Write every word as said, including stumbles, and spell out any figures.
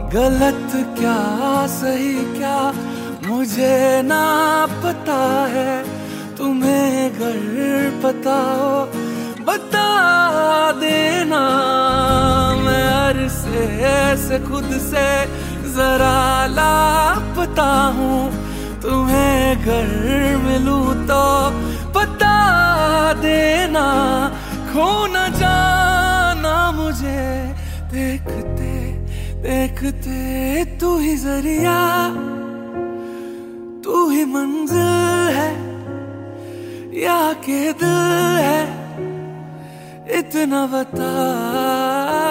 गलत क्या सही क्या मुझे ना पता है, तुम्हें अगर पता हो बता देना। मैं अरसे से खुद से जरा लापता हूँ, तुम्हें घर मिलूं तो बता देना। खो न जाना मुझे देखते देखते, तू ही जरिया तू ही मंजिल है या के दिल है, इतना बता